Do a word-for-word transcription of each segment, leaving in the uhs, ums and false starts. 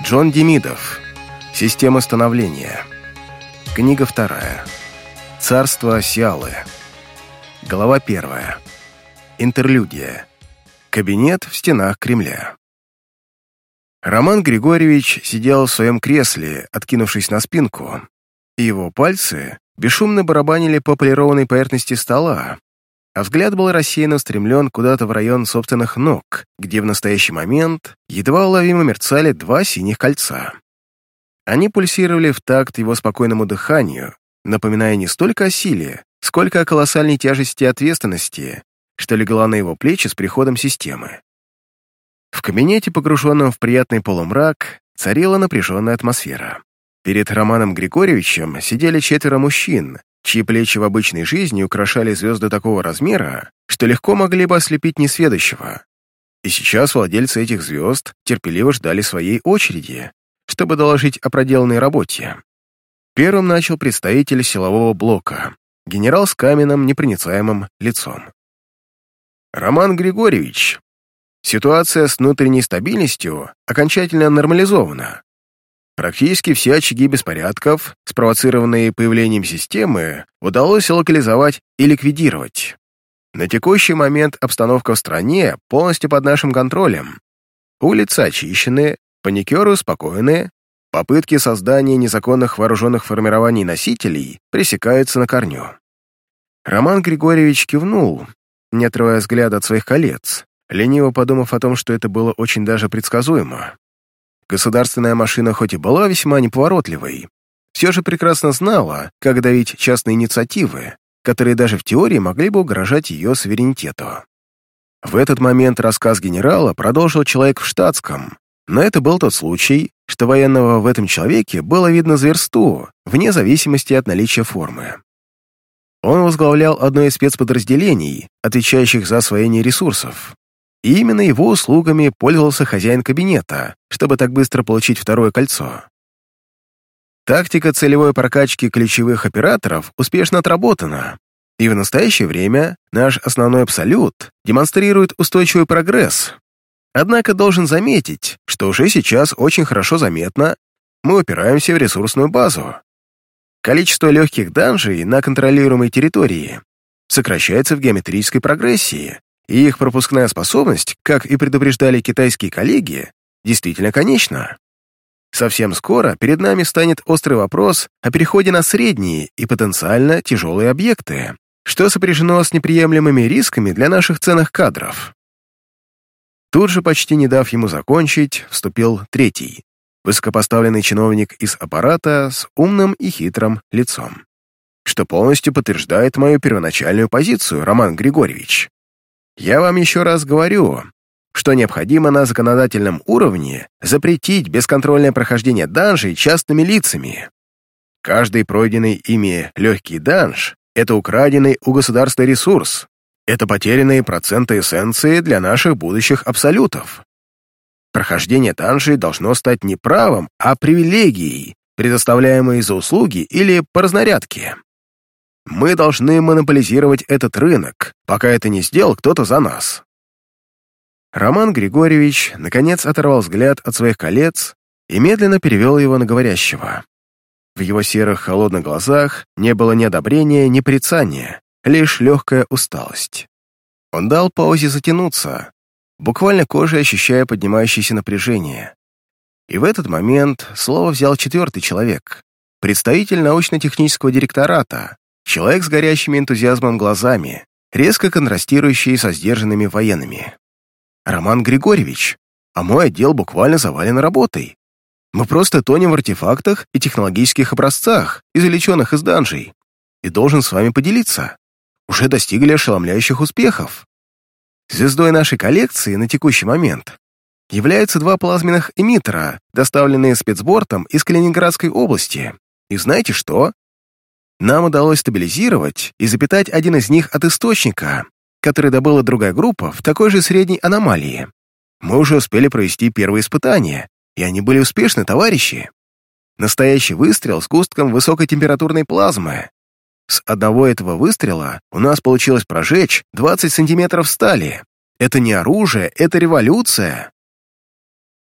Джон Демидов. Система становления. Книга вторая. Царство Сиалы. Глава первая. Интерлюдия. Кабинет в стенах Кремля. Роман Григорьевич сидел в своем кресле, откинувшись на спинку, и его пальцы бесшумно барабанили по полированной поверхности стола, а взгляд был рассеянно устремлен куда-то в район собственных ног, где в настоящий момент едва уловимо мерцали два синих кольца. Они пульсировали в такт его спокойному дыханию, напоминая не столько о силе, сколько о колоссальной тяжести и ответственности, что легла на его плечи с приходом системы. В кабинете, погруженном в приятный полумрак, царила напряженная атмосфера. Перед Романом Григорьевичем сидели четверо мужчин, чьи плечи в обычной жизни украшали звезды такого размера, что легко могли бы ослепить несведущего. И сейчас владельцы этих звезд терпеливо ждали своей очереди, чтобы доложить о проделанной работе. Первым начал представитель силового блока, генерал с каменным, непроницаемым лицом. «Роман Григорьевич, ситуация с внутренней стабильностью окончательно нормализована. Практически все очаги беспорядков, спровоцированные появлением системы, удалось локализовать и ликвидировать. На текущий момент обстановка в стране полностью под нашим контролем. Улицы очищены, паникеры успокоены, попытки создания незаконных вооруженных формирований носителей пресекаются на корню». Роман Григорьевич кивнул, не отрывая взгляда от своих колец, лениво подумав о том, что это было очень даже предсказуемо. Государственная машина хоть и была весьма неповоротливой, все же прекрасно знала, как давить частные инициативы, которые даже в теории могли бы угрожать ее суверенитету. В этот момент рассказ генерала продолжил человек в штатском, но это был тот случай, что военного в этом человеке было видно за версту, вне зависимости от наличия формы. Он возглавлял одно из спецподразделений, отвечающих за освоение ресурсов. И именно его услугами пользовался хозяин кабинета, чтобы так быстро получить второе кольцо. Тактика целевой прокачки ключевых операторов успешно отработана, и в настоящее время наш основной абсолют демонстрирует устойчивый прогресс. Однако должен заметить, что уже сейчас очень хорошо заметно, мы упираемся в ресурсную базу. Количество легких данжей на контролируемой территории сокращается в геометрической прогрессии, и их пропускная способность, как и предупреждали китайские коллеги, действительно конечна. Совсем скоро перед нами станет острый вопрос о переходе на средние и потенциально тяжелые объекты, что сопряжено с неприемлемыми рисками для наших ценных кадров. Тут же, почти не дав ему закончить, вступил третий, высокопоставленный чиновник из аппарата с умным и хитрым лицом, что полностью подтверждает мою первоначальную позицию, Роман Григорьевич. Я вам еще раз говорю, что необходимо на законодательном уровне запретить бесконтрольное прохождение данжей частными лицами. Каждый пройденный ими легкий данж — это украденный у государства ресурс, это потерянные проценты эссенции для наших будущих абсолютов. Прохождение данжей должно стать не правом, а привилегией, предоставляемой за услуги или по разнарядке. Мы должны монополизировать этот рынок, пока это не сделал кто-то за нас. Роман Григорьевич наконец оторвал взгляд от своих колец и медленно перевел его на говорящего. В его серых холодных глазах не было ни одобрения, ни порицания, лишь легкая усталость. Он дал паузе затянуться, буквально кожей ощущая поднимающееся напряжение. И в этот момент слово взял четвертый человек, представитель научно-технического директората, человек с горящими энтузиазмом глазами, резко контрастирующий со сдержанными военными. «Роман Григорьевич, а мой отдел буквально завален работой. Мы просто тонем в артефактах и технологических образцах, извлеченных из данжей, и должен с вами поделиться. Уже достигли ошеломляющих успехов. Звездой нашей коллекции на текущий момент являются два плазменных эмиттера, доставленные спецбортом из Калининградской области. И знаете что? Нам удалось стабилизировать и запитать один из них от источника, который добыла другая группа в такой же средней аномалии. Мы уже успели провести первые испытания, и они были успешны, товарищи. Настоящий выстрел с густком высокотемпературной плазмы. С одного этого выстрела у нас получилось прожечь двадцать сантиметров стали. Это не оружие, это революция.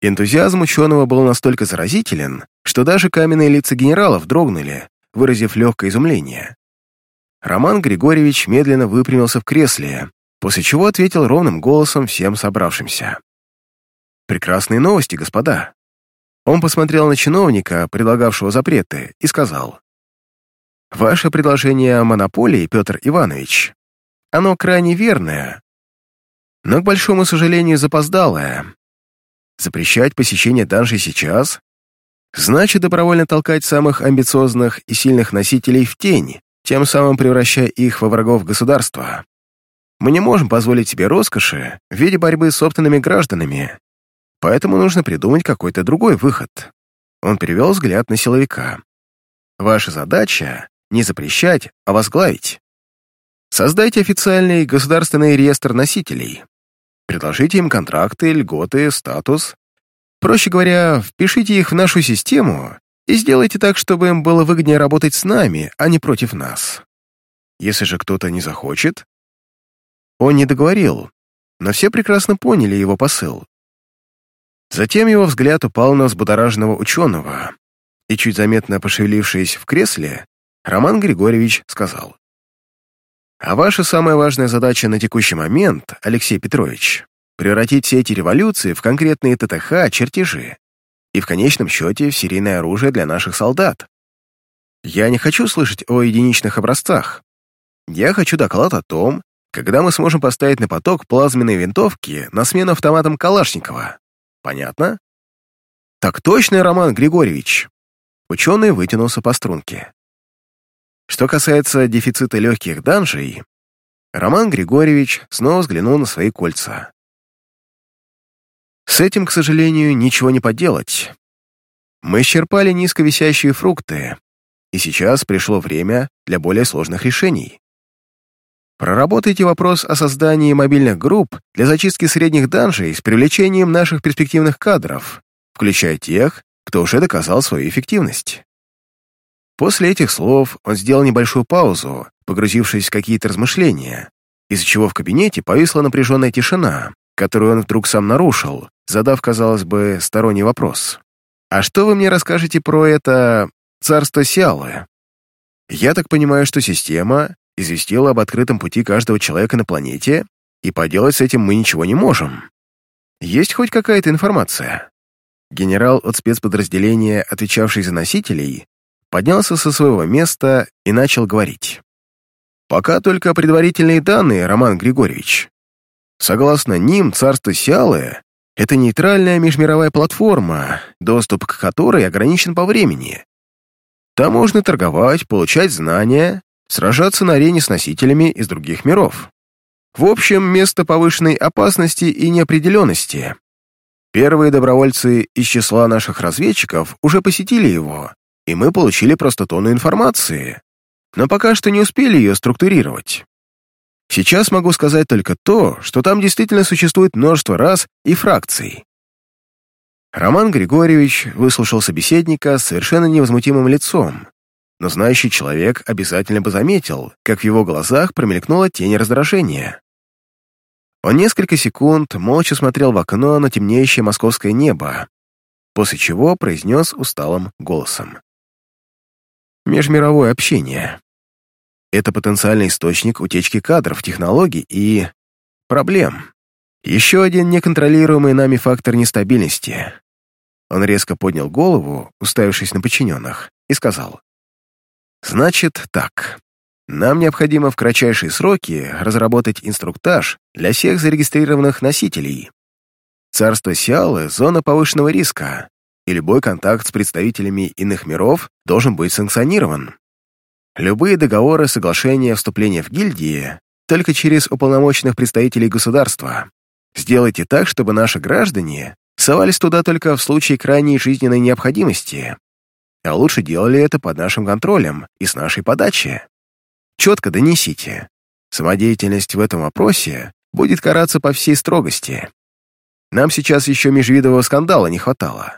Энтузиазм ученого был настолько заразителен, что даже каменные лица генералов дрогнули, выразив легкое изумление. Роман Григорьевич медленно выпрямился в кресле, после чего ответил ровным голосом всем собравшимся. «Прекрасные новости, господа». Он посмотрел на чиновника, предлагавшего запреты, и сказал: «Ваше предложение о монополии, Петр Иванович, оно крайне верное, но, к большому сожалению, запоздалое. Запрещать посещение данжей сейчас значит добровольно толкать самых амбициозных и сильных носителей в тень, тем самым превращая их во врагов государства. Мы не можем позволить себе роскоши в виде борьбы с собственными гражданами, поэтому нужно придумать какой-то другой выход». Он перевел взгляд на силовика. «Ваша задача — не запрещать, а возглавить. Создайте официальный государственный реестр носителей. Предложите им контракты, льготы, статус. Проще говоря, впишите их в нашу систему и сделайте так, чтобы им было выгоднее работать с нами, а не против нас. Если же кто-то не захочет...» Он не договорил, но все прекрасно поняли его посыл. Затем его взгляд упал на взбудораженного ученого, и, чуть заметно пошевелившись в кресле, Роман Григорьевич сказал: «А ваша самая важная задача на текущий момент, Алексей Петрович, превратить все эти революции в конкретные ТТХ, чертежи и в конечном счете в серийное оружие для наших солдат. Я не хочу слышать о единичных образцах. Я хочу доклад о том, когда мы сможем поставить на поток плазменные винтовки на смену автоматам Калашникова. Понятно?» «Так точно, Роман Григорьевич!» Ученый вытянулся по струнке. Что касается дефицита легких данжей, Роман Григорьевич снова взглянул на свои кольца. С этим, к сожалению, ничего не поделать. Мы исчерпали низковисящие фрукты, и сейчас пришло время для более сложных решений. Проработайте вопрос о создании мобильных групп для зачистки средних данжей с привлечением наших перспективных кадров, включая тех, кто уже доказал свою эффективность. После этих слов он сделал небольшую паузу, погрузившись в какие-то размышления, из-за чего в кабинете повисла напряженная тишина, которую он вдруг сам нарушил, задав, казалось бы, сторонний вопрос. «А что вы мне расскажете про это царство Сиалы? Я так понимаю, что система известила об открытом пути каждого человека на планете, и поделать с этим мы ничего не можем. Есть хоть какая-то информация?» Генерал от спецподразделения, отвечавший за носителей, поднялся со своего места и начал говорить. «Пока только предварительные данные, Роман Григорьевич. Согласно ним, царство Сиалы — это нейтральная межмировая платформа, доступ к которой ограничен по времени. Там можно торговать, получать знания, сражаться на арене с носителями из других миров. В общем, место повышенной опасности и неопределенности. Первые добровольцы из числа наших разведчиков уже посетили его, и мы получили просто тонну информации, но пока что не успели ее структурировать. Сейчас могу сказать только то, что там действительно существует множество рас и фракций». Роман Григорьевич выслушал собеседника с совершенно невозмутимым лицом, но знающий человек обязательно бы заметил, как в его глазах промелькнула тень раздражения. Он несколько секунд молча смотрел в окно на темнеющее московское небо, после чего произнес усталым голосом: «Межмировое общение. Это потенциальный источник утечки кадров, технологий и проблем. Еще один неконтролируемый нами фактор нестабильности». Он резко поднял голову, уставившись на подчиненных, и сказал: «Значит так. Нам необходимо в кратчайшие сроки разработать инструктаж для всех зарегистрированных носителей. Царство Сиалы — зона повышенного риска, и любой контакт с представителями иных миров должен быть санкционирован. Любые договоры, соглашения, вступления в гильдии только через уполномоченных представителей государства. Сделайте так, чтобы наши граждане совались туда только в случае крайней жизненной необходимости, а лучше делали это под нашим контролем и с нашей подачи. Четко донесите. Самодеятельность в этом вопросе будет караться по всей строгости. Нам сейчас еще межвидового скандала не хватало».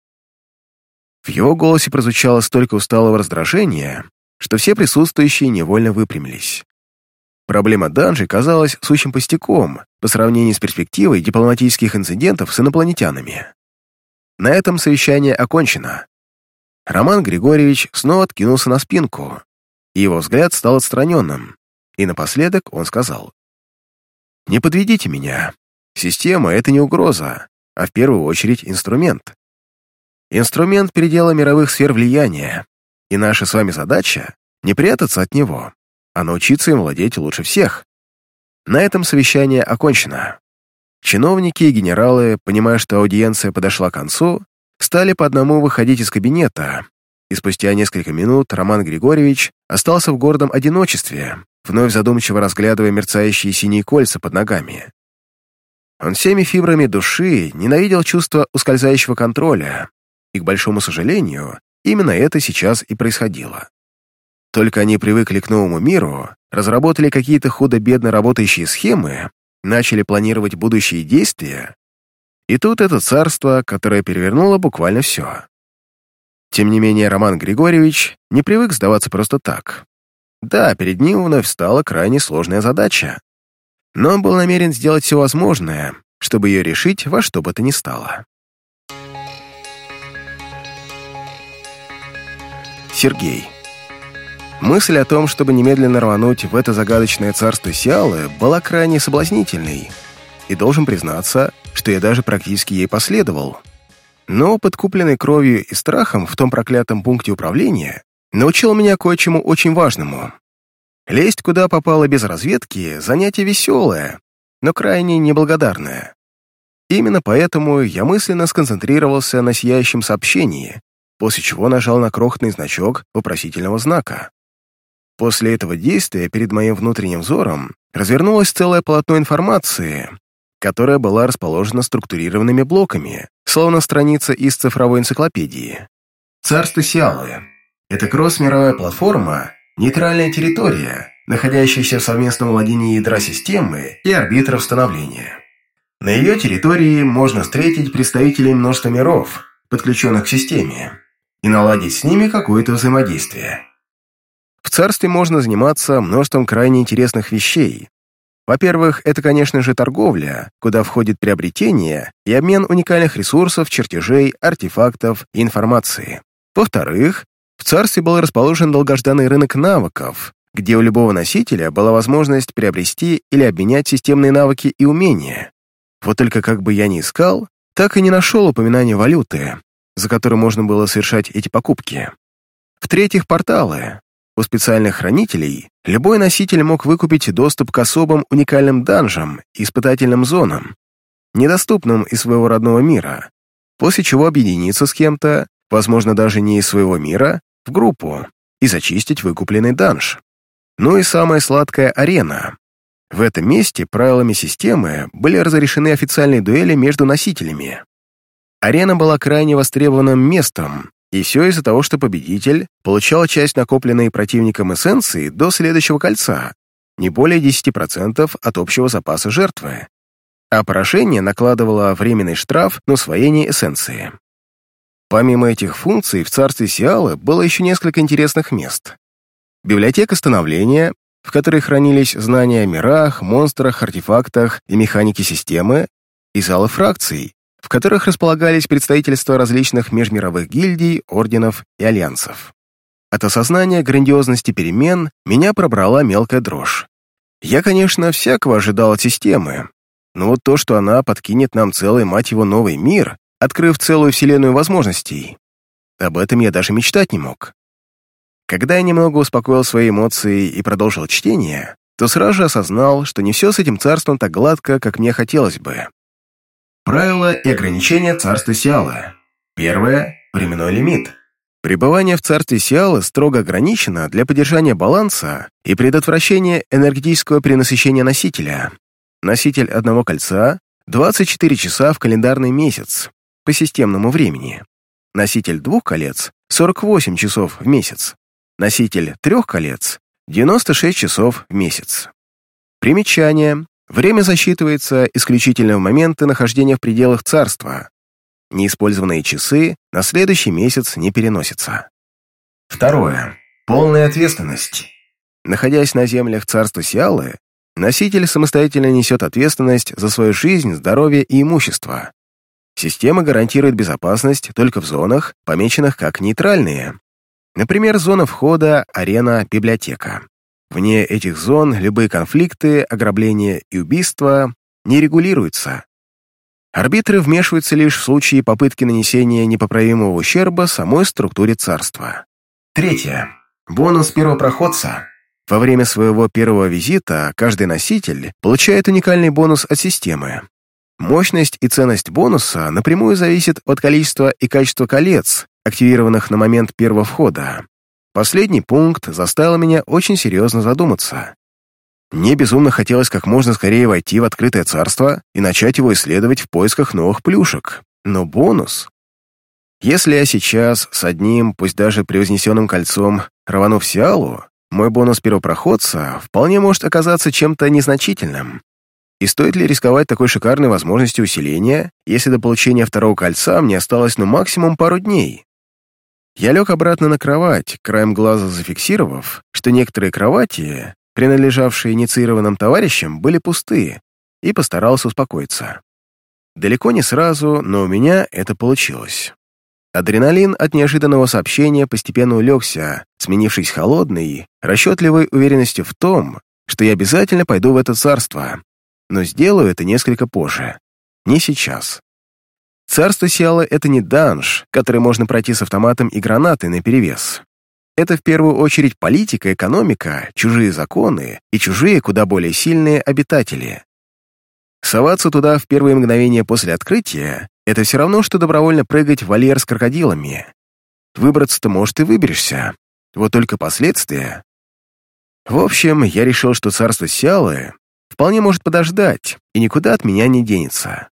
В его голосе прозвучало столько усталого раздражения, что все присутствующие невольно выпрямились. Проблема данжей казалась сущим пустяком по сравнению с перспективой дипломатических инцидентов с инопланетянами. На этом совещание окончено. Роман Григорьевич снова откинулся на спинку, и его взгляд стал отстраненным, и напоследок он сказал: «Не подведите меня. Система — это не угроза, а в первую очередь инструмент. Инструмент передела мировых сфер влияния, и наша с вами задача — не прятаться от него, а научиться им владеть лучше всех». На этом совещание окончено. Чиновники и генералы, понимая, что аудиенция подошла к концу, стали по одному выходить из кабинета, и спустя несколько минут Роман Григорьевич остался в гордом одиночестве, вновь задумчиво разглядывая мерцающие синие кольца под ногами. Он всеми фибрами души ненавидел чувство ускользающего контроля, и, к большому сожалению, именно это сейчас и происходило. Только они привыкли к новому миру, разработали какие-то худо-бедно работающие схемы, начали планировать будущие действия, и тут это царство, которое перевернуло буквально все. Тем не менее, Роман Григорьевич не привык сдаваться просто так. Да, перед ним вновь стала крайне сложная задача, но он был намерен сделать все возможное, чтобы ее решить во что бы то ни стало. Сергей. Мысль о том, чтобы немедленно рвануть в это загадочное царство Сиалы, была крайне соблазнительной, и должен признаться, что я даже практически ей последовал. Но опыт, купленный кровью и страхом в том проклятом пункте управления, научил меня кое-чему очень важному. Лезть куда попало без разведки — занятие веселое, но крайне неблагодарное. Именно поэтому я мысленно сконцентрировался на сияющем сообщении, после чего нажал на крохотный значок вопросительного знака. После этого действия перед моим внутренним взором развернулось целое полотно информации, которая была расположена структурированными блоками, словно страница из цифровой энциклопедии. Царство Сиалы — это кросс-мировая платформа, нейтральная территория, находящаяся в совместном владении ядра системы и арбитров становления. На ее территории можно встретить представителей множества миров, подключенных к системе, и наладить с ними какое-то взаимодействие. В царстве можно заниматься множеством крайне интересных вещей. Во-первых, это, конечно же, торговля, куда входит приобретение и обмен уникальных ресурсов, чертежей, артефактов и информации. Во-вторых, в царстве был расположен долгожданный рынок навыков, где у любого носителя была возможность приобрести или обменять системные навыки и умения. Вот только как бы я ни искал, так и не нашел упоминания валюты, за которую можно было совершать эти покупки. В-третьих, порталы. У специальных хранителей любой носитель мог выкупить доступ к особым уникальным данжам и испытательным зонам, недоступным из своего родного мира, после чего объединиться с кем-то, возможно, даже не из своего мира, в группу и зачистить выкупленный данж. Ну и самая сладкая арена. В этом месте правилами системы были разрешены официальные дуэли между носителями. Арена была крайне востребованным местом, и все из-за того, что победитель получал часть накопленной противником эссенции до следующего кольца, не более десяти процентов от общего запаса жертвы, а поражение накладывало временный штраф на усвоение эссенции. Помимо этих функций, в царстве Сиалы было еще несколько интересных мест. Библиотека становления, в которой хранились знания о мирах, монстрах, артефактах и механике системы, и залы фракций, в которых располагались представительства различных межмировых гильдий, орденов и альянсов. От осознания грандиозности перемен меня пробрала мелкая дрожь. Я, конечно, всякого ожидал от системы, но вот то, что она подкинет нам целый, мать его, новый мир, открыв целую вселенную возможностей, об этом я даже мечтать не мог. Когда я немного успокоил свои эмоции и продолжил чтение, то сразу же осознал, что не все с этим царством так гладко, как мне хотелось бы. Правила и ограничения царства Сиалы. Первое – временной лимит. Пребывание в царстве Сиалы строго ограничено для поддержания баланса и предотвращения энергетического перенасыщения носителя. Носитель одного кольца – двадцать четыре часа в календарный месяц по системному времени. Носитель двух колец – сорок восемь часов в месяц. Носитель трех колец – девяносто шесть часов в месяц. Примечание. Время засчитывается исключительно в моменты нахождения в пределах царства. Неиспользованные часы на следующий месяц не переносятся. Второе. Полная ответственность. Находясь на землях царства Сиалы, носитель самостоятельно несет ответственность за свою жизнь, здоровье и имущество. Система гарантирует безопасность только в зонах, помеченных как нейтральные. Например, зона входа, арена, библиотека. Вне этих зон любые конфликты, ограбления и убийства не регулируются. Арбитры вмешиваются лишь в случае попытки нанесения непоправимого ущерба самой структуре царства. Третье. Бонус первопроходца. Во время своего первого визита каждый носитель получает уникальный бонус от системы. Мощность и ценность бонуса напрямую зависит от количества и качества колец, активированных на момент первого входа. Последний пункт заставил меня очень серьезно задуматься. Мне безумно хотелось как можно скорее войти в открытое царство и начать его исследовать в поисках новых плюшек. Но бонус... Если я сейчас с одним, пусть даже превознесенным кольцом, рвану в Сиалу, мой бонус первопроходца вполне может оказаться чем-то незначительным. И стоит ли рисковать такой шикарной возможностью усиления, если до получения второго кольца мне осталось ну максимум пару дней? Я лег обратно на кровать, краем глаза зафиксировав, что некоторые кровати, принадлежавшие инициированным товарищам, были пусты, и постарался успокоиться. Далеко не сразу, но у меня это получилось. Адреналин от неожиданного сообщения постепенно улегся, сменившись холодной, расчетливой уверенностью в том, что я обязательно пойду в это царство, но сделаю это несколько позже, не сейчас. Царство Сиала — это не данж, который можно пройти с автоматом и гранатой наперевес. Это в первую очередь политика, экономика, чужие законы и чужие, куда более сильные обитатели. Соваться туда в первые мгновения после открытия — это все равно, что добровольно прыгать в вольер с крокодилами. Выбраться-то, может, и выберешься. Вот только последствия... В общем, я решил, что царство Сиалы вполне может подождать и никуда от меня не денется.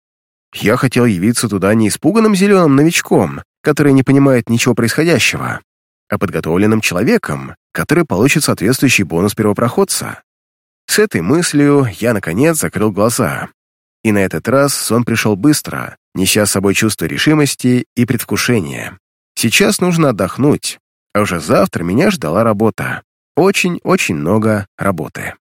Я хотел явиться туда не испуганным зеленым новичком, который не понимает ничего происходящего, а подготовленным человеком, который получит соответствующий бонус первопроходца. С этой мыслью я, наконец, закрыл глаза. И на этот раз сон пришел быстро, неся с собой чувство решимости и предвкушения. Сейчас нужно отдохнуть, а уже завтра меня ждала работа. Очень-очень много работы.